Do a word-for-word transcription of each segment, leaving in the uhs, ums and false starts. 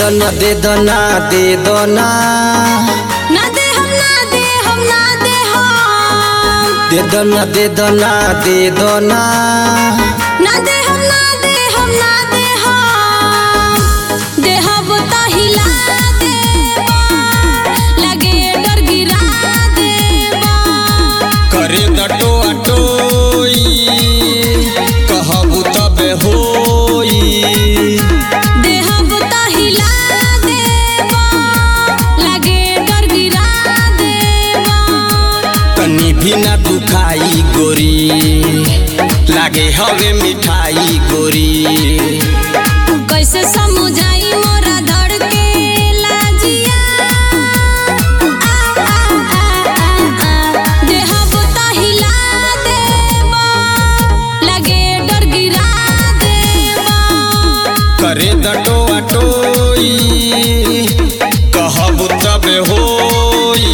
दो ना दे दो ना दे दो ना ना दे हम ना दे हम ना दे हम दे दो ना दे दो ना दे दो ना ना दे हम ना दे हम ना दे हम दे हम तो हिला देबा लगे डर गिरा देबा करे दटो अटोई कहबू तबे होई दे हम तो हिला देबा लगे डर गिरा देबा कनी भी ना दुखाई गोरी लागे हवे मिठाई गोरी कैसे समझाई मोरा धड़ के लाजिया आ आ आ आ दे हम तो हिला देबा लगे डर गिरा देबा करे दटो अटोई कहबू तबे होई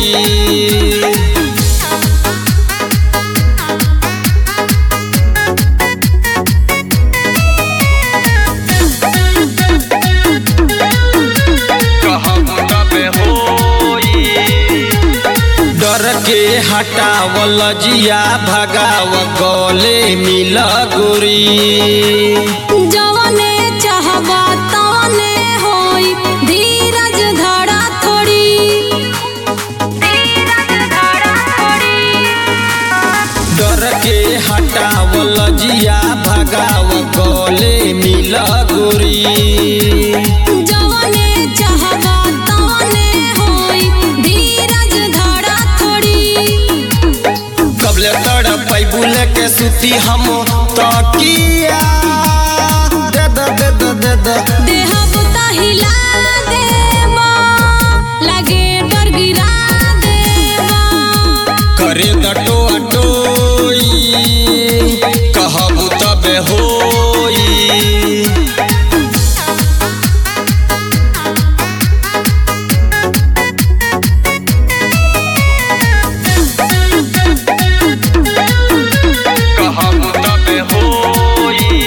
डर के हटावल जिया भगाव गले मिल गोरी जवने चाहबा तवने होई धीरज धरा थोड़ी धीरज धरा थोड़ी डर के हटावल जिया भगाव गले मिल गोरी जवने चाहबा तवने होई धीरज धरा थोड़ी कबले तड़ पैबुल के सुती हम तकिया दे दो दे दो दे दो दे हम तो हिला देबा लगे डर गिरा देबा करे दटो अटोई कहबू तबे होई कहबू तबे होई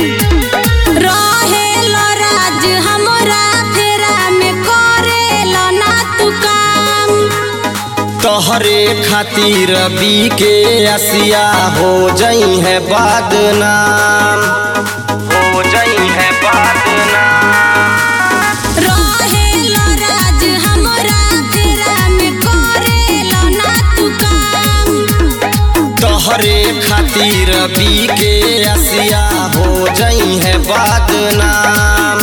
रहेला राज हमरा फेरा में करेला ना तू काम तोहरे खातिर बी के असिया हो जाई है बदनाम हो जाई है बदनाम रहेला राज हमरा फेरा में करेला ना तू काम तोहरे खातिर बी के असिया हो जाई है बदनाम